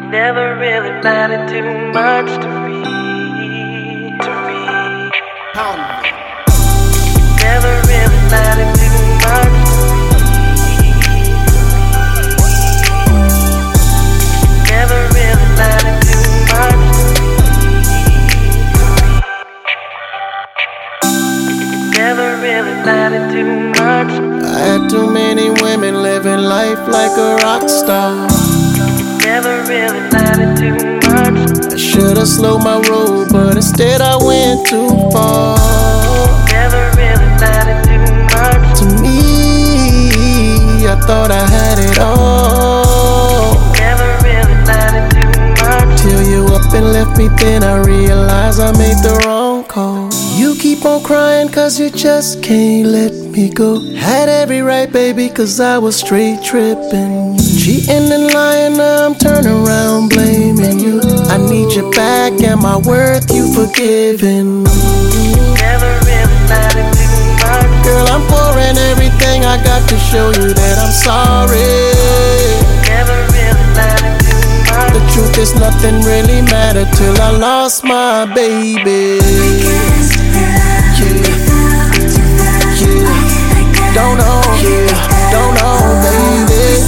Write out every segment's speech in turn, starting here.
never really mattered too much to me. Never really mattered too much to me. Never really mattered too much to me. Never really mattered too much. I had too many women living life like a rock star. Never really mattered too much. I should've slowed my roll, but instead I went too far. Never really mattered too much. To me, I thought I had it all. Never really mattered too much. Till you up and left me, then I realized I made the wrong call. You keep on crying cause you just can't let me go. Had every right, baby, cause I was straight tripping. Cheating and lying, now I'm turning around blaming you. I need you back, am I worth you forgiving? Never really mattered too much. Girl, I'm pouring everything I got to show you that I'm sorry. Never really mattered too much. The truth is nothing really mattered till I lost my baby. Don't know, don't know, baby.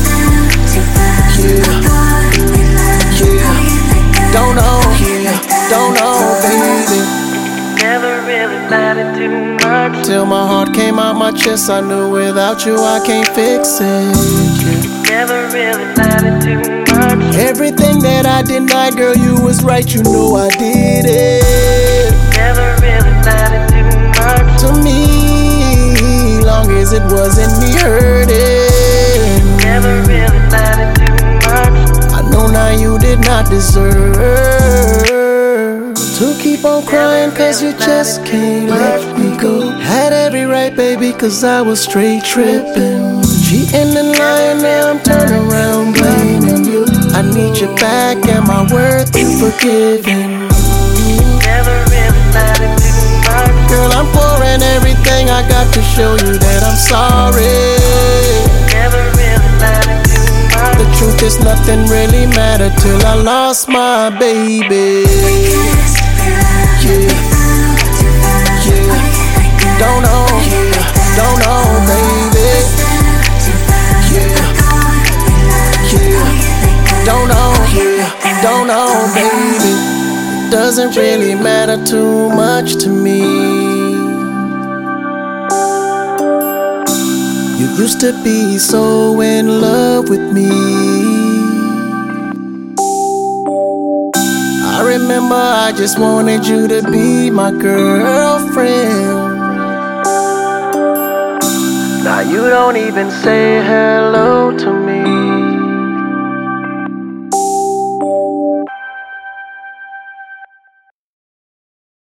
Don't know, baby. Never really mattered too much. Till my heart came out my chest, I knew without you I can't fix it. Never really mattered too much. Everything that I denied, girl, you was right, you know I did it. Never really mattered too much. To me, long as it wasn't me hurting. Never really mattered too much. I know now you did not deserve to keep on crying cause you just can't let me go. Had every right, baby, cause I was straight tripping. Cheating and lying, now I'm turning around blaming you. I need you back, am I worth you forgiving? Never really mattered too much. Girl, I'm pouring everything I got to show you that I'm sorry. Never really mattered too much. The truth is nothing really mattered till I lost my baby. Don't know, baby. Don't know, baby. It doesn't really matter too much to me. You used to be so in love with me. I remember I just wanted you to be my girlfriend. Now you don't even say hello to me.